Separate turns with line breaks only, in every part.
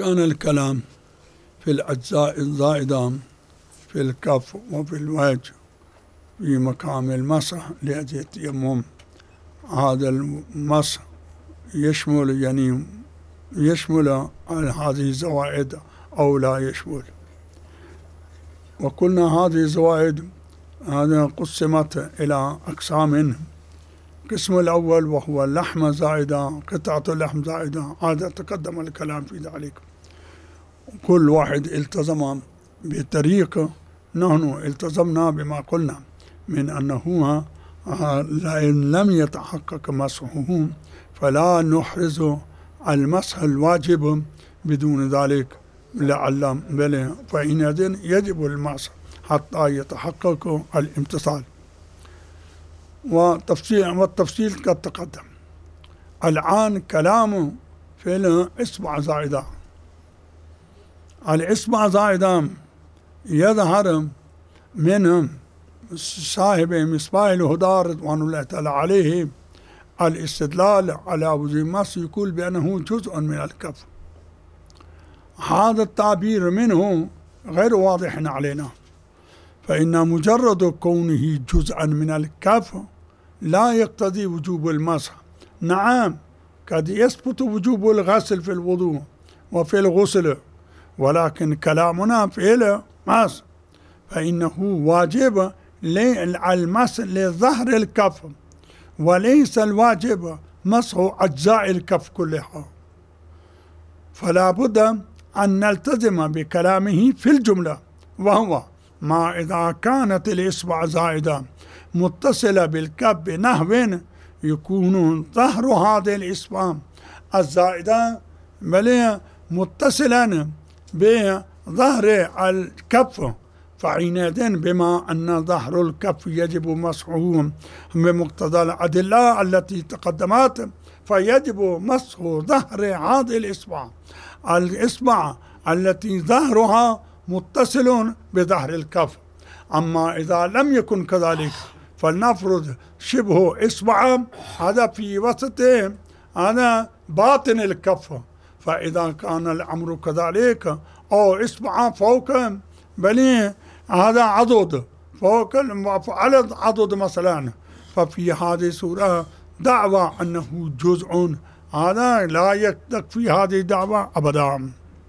كان الكلام في الأجزاء الزائدة في الكف وفي الوجه في مقام المسح لأجل التيمم. هذا المسح يشمل هذه الزوائد أو لا يشمل. وقلنا هذه الزوائد قسمت إلى أقسام. القسم الأول وهو اللحمة زائدة، قطعة اللحم زائدة، هذا تقدم الكلام في ذلك. كل واحد التزم بطريقة، نحن التزمنا بما قلنا من أنه إن لم يتحقق مسحه فلا نحرز المسح الواجب بدون ذلك لعل بل فإن يجب المسح حتى يتحقق الامتصال. والتفصيل قد تقدم. الآن كلام في الإصبع زائدة. الإصبع زائدة يظهر من صاحب مصباح الهدى رضوان الله تعالى عليه الاستدلال على وجوب المسح يقول بأنه جزء من الكف. هذا التعبير منه غير واضح علينا، فإن مجرد كونه جزءا من الكف لا يقتضي وجوب المسح. نعم قد يثبت وجوب الغسل في الوضوء وفي الغسل، ولكن كلامنا في المسح فإنه واجب المسح لظهر الكف وليس الواجب مسح أجزاء الكف كلها. فلا بد أن نلتزم بكلامه في الجملة، وهو ما إذا كانت الإصبع زائدة متصلة بالكف بنحو يكون ظهر هذه الإصبع الزائدة بل متصلا بظهر الكف، فحينئذ بما أن ظهر الكف يجب مسحه بمقتضى الأدلة التي تقدمت فيجب مسح ظهر هذه الإصبع التي ظهرها متصل بظهر الكف. أما إذا لم يكن كذلك فلنفرض شبه إصبع هذا في وسط هذا باطن الكف، فإذا كان الأمر كذلك أو إصبع فوق بل هذا عضد فوق على عضد مثلا، ففي هذه الصورة دعوى أنه جزء هذا لا يكفي هذه الدعوة أبدا.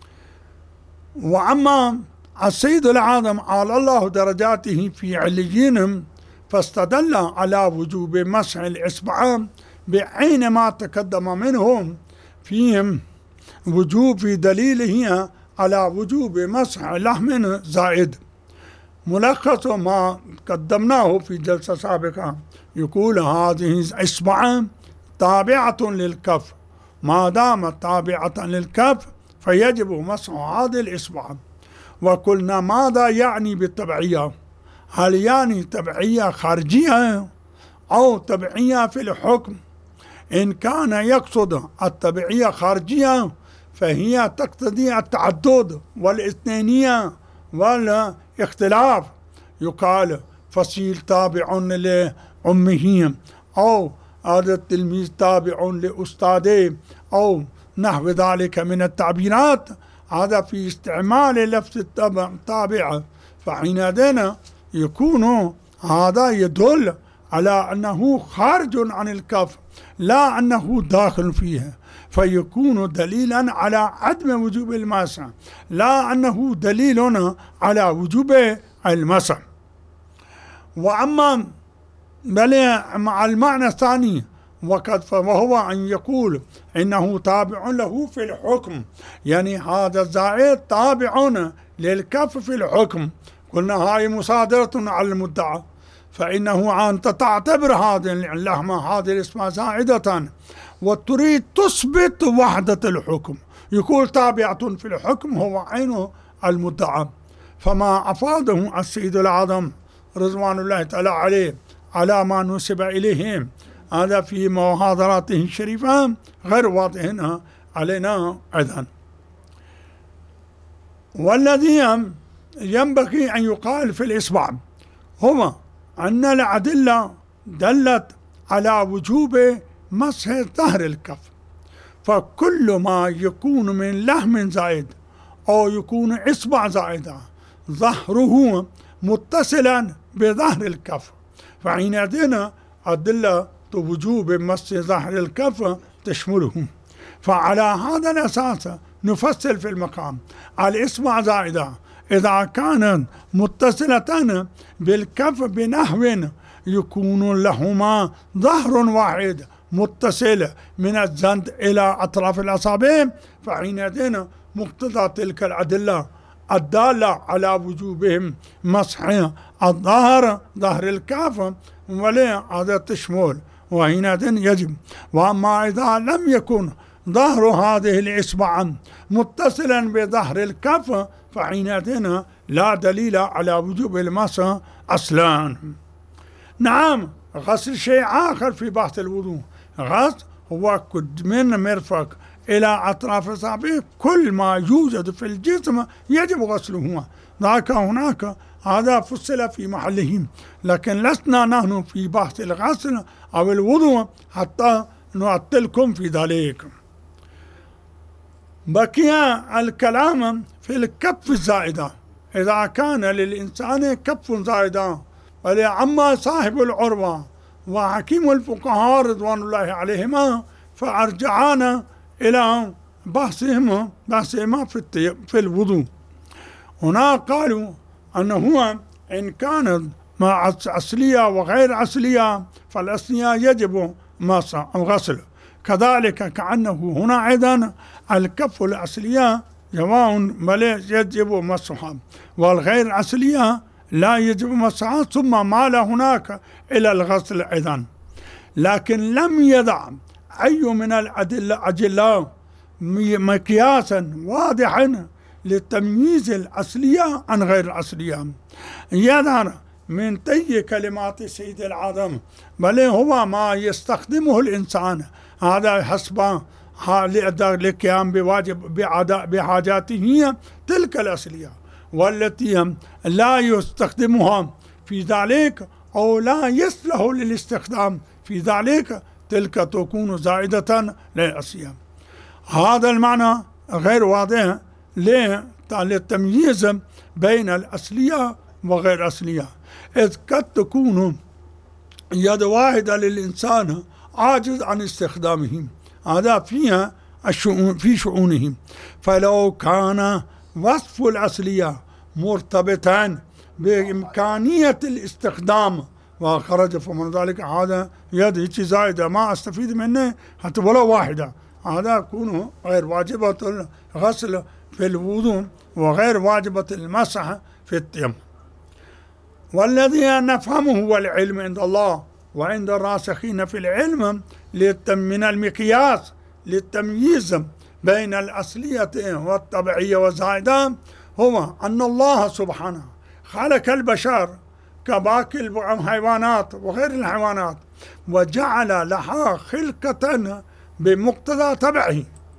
وأما السيد العظم على الله درجاته في عليين فاستدل على وجوب مسح الإصبع بعين ما تقدم منهم فيهم وجوب في دليله على وجوب مسح لحم زائد. ملخص ما قدمناه في جلسة سابقة يقول هذه الإصبع تابعة للكف، ما دامت تابعة للكف فيجب مسح هذه الإصبع. وقلنا ماذا يعني بالتبعية؟ هل يعني تبعية خارجية أو تبعية في الحكم؟ إن كان يقصد التبعية خارجية فهي تقتضي التعدد والاثنينية والاختلاف، يقال فصيل تابع لأمه أو هذا التلميذ تابع لأستاذه أو نحو ذلك من التعبيرات، هذا في استعمال لفظ التابع. فحينئذ يكون هذا يدل على أنه خارج عن الكف لا أنه داخل فيها، فيكون دليلا على عدم وجوب المسح لا أنه دليل على وجوب المسح. وأما بل مع المعنى الثاني وهو أن يقول إنه تابع له في الحكم، يعني هذا الزائد تابع للكف في الحكم. قلنا هاي مصادرة على المدعى، فإنه أنت تعتبر هذه اللحمة هذه الإصبع زائدة وتريد تثبت وحدة الحكم، يقول تابعة في الحكم هو عين المدعى. فما أفاده السيد العظم رضوان الله تعالى عليه على ما نسب إليهم هذا في محاضراته الشريفة غير واضح علينا أيضا. والذي ينبغي أن يقال في الإصبع هو أن الأدلة دلت على وجوب مسح ظهر الكف، فكل ما يكون من لحم زائد أو يكون إصبع زائدة ظهره متصلا بظهر الكف، فحينئذ أدلة وجوب مس ظهر الكف تشمله. فعلى هذا الأساس نفصل في المقام الإصبع زائدة إذا كانت متصلة بالكف بنحو يكون لهما ظهر واحد متصل من الزند إلى أطراف الأصابع، فحينئذ مقتضى تلك الأدلة الدالة على وجوبهم مسح الظهر ظهر الكف ولا هذا تشمل، وحينئذ يجب. وأما إذا لم يكن ظهر هذه الإصبع متصلا بظهر الكف فحينئذ لا دليل على وجوب المسح أصلا. نعم، غسل شيء آخر في بحث الوضوء، غسل هو من مرفق إلى أطراف الأصابع كل ما يوجد في الجسم يجب غسله. ذاك هناك هذا فصل في محله، لكن لسنا نحن في بحث الغسل أو الوضوء حتى نعطلكم في ذلك. بقي الكلام في الكف الزائدة، إذا كان للإنسان كف زائدة، ولأما صاحب العروة وحكيم الفقهاء رضوان الله عليهما فأرجعانا إلى بحثهما في الوضوء. هنا قالوا أنه إن كانت مع أصلية وغير أصلية فالأصلية يجب مسح أو غسل، كذلك كأنه هنا أيضا الكف الأصلية جماع يجب مسحها والغير أصلية لا يجب مسحها، ثم مال هناك إلى الغسل أيضا. لكن لم يضع أي من الأدلة أجلاء مقياسا واضحا للتمييز الأصلية عن غير الأصلية. يظهر من طي كلمات سيد العالم بل هو ما يستخدمه الإنسان هذا حسب للقيام بحاجاته تلك الأصلية، والتي لا يستخدمها في ذلك أو لا يصلح للاستخدام في ذلك تلك تكون زائدة للأصلية. هذا المعنى غير واضح للتمييز بين الأصلية وغير الأصلية، إذ قد تكون يد واحدة للإنسان عاجز عن استخدامه، هذا فيها في شؤونه. فلو كان وصف الأصلية مرتبطا بإمكانية الاستخدام وخرج فمن ذلك هذا يد زائدة ما أستفيد منه حتى ولا واحدة، هذا يكون غير واجبة الغسل في الوضوء وغير واجبة المسح في التيمم. والذي نفهمه هو العلم عند الله وعند الراسخين في العلم من المقياس للتمييز بين الأصلية والطبيعية والزائدة هو أن الله سبحانه خلق البشر كباقي الحيوانات وغير الحيوانات وجعل لها خلقة بمقتضى طبعه،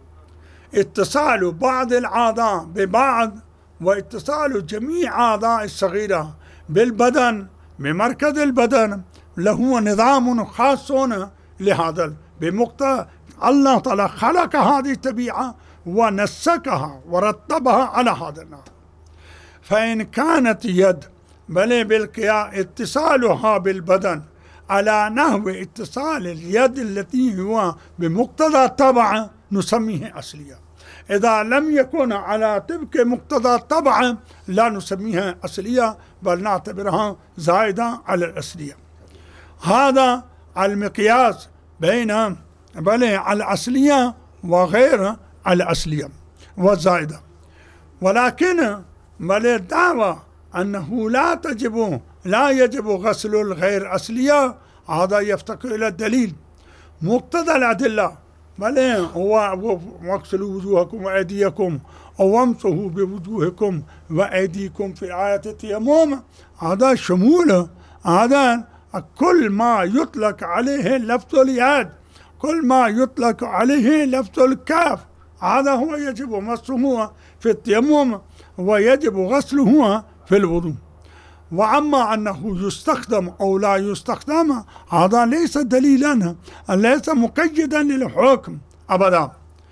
اتصال بعض الأعضاء ببعض واتصال جميع أعضاء الصغيرة بالبدن بمركز البدن له نظام خاص لهذا بمقتضى. الله تعالى خلق هذه الطبيعة ونسكها ورتبها على هذا النحو. فإن كانت يد بل بالقياء اتصالها بالبدن على نحو اتصال اليد التي هو بمقتضى الطبع نسميه أصلية، إذا لم يكن على طبق مقتضى الطبع لا نسميها أصلية بل نعتبرها زائدة على الأصلية. هذا المقياس بين بل الأصلية وغير الأصلية والزائدة. ولكن بل الدعوة أنه لا يجب غسل الغير أصلية هذا يفتقر إلى الدليل. مقتضى الأدلة بل هو واغسلوا وجوهكم وأيديكم أو امسحوا بوجوهكم وأيديكم في آية التيمم، هذا شمول هذا كل ما يطلق عليه لفظ اليد، كل ما يطلق عليه لفظ الكاف، هذا هو يجب مسحه في التيمم ويجب غسله في الوضوء. وأما أنه يستخدم أو لا يستخدم هذا ليس دليلا، ليس مقيدا للحكم أبدا،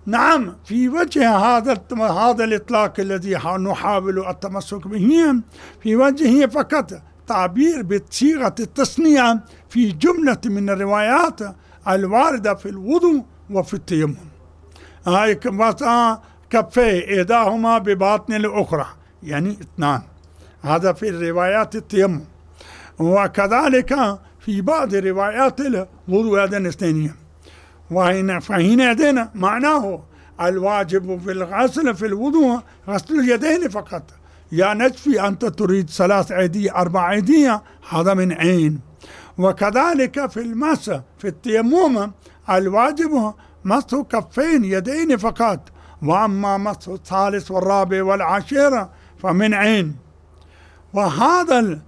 نعم، في وجه هذا الإطلاق الذي نحاول التمسك به، في وجهه فقط تعبير بصيغة التثنية في جملة من الروايات الواردة في الوضوء وفي التيمم. هاي كفيه إحداهما بباطن الأخرى، يعني اثنان، هذا في الروايات التيمم. وكذلك في بعض روايات الوضوء هذين اثنين. فحينئذ معناه الواجب في الغسل في الوضوء غسل اليدين فقط. يا نجفي أنت تريد 3 أيدي 4 أيدي، هذا من عين. وكذلك في المسح في التيمم الواجب مسح كفين يدين فقط، وأما مسح الثالث والرابع والعاشر فمن عين. وهذا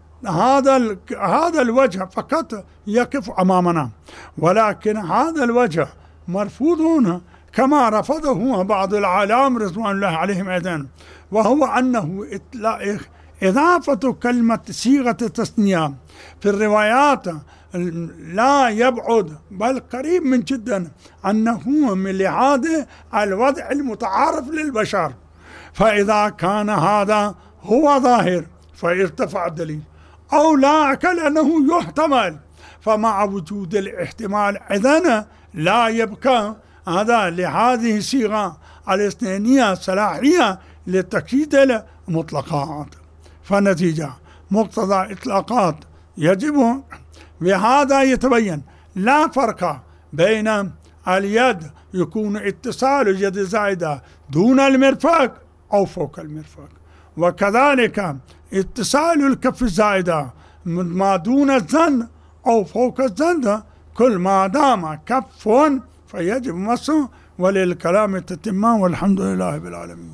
الوجه فقط يقف أمامنا، ولكن هذا الوجه مرفوض هنا كما رفضه بعض العلام رضوان الله عليهم أيضا، وهو أنه إضافة كلمة صيغة التثنية في الروايات لا يبعد بل قريب من جدا أنه من لهذا الوضع المتعارف للبشر. فإذا كان هذا هو ظاهر فيرتفع الدليل، أو لا كأنه يحتمل، فمع وجود الاحتمال إذن لا يبقى هذا لهذه الصيغة الاثنينية صلاحية لتأكيد المطلقات. فالنتيجة مقتضى إطلاقات يجب بهذا يتبين لا فرق بين اليد يكون اتصال اليد زائدة دون المرفق أو فوق المرفق، وكذلك اتصال الكف الزائدة ما دون الزن أو فوق الزن، كل ما دام كف فيجب مسه. وللكلام التتمام، والحمد لله رب العالمين.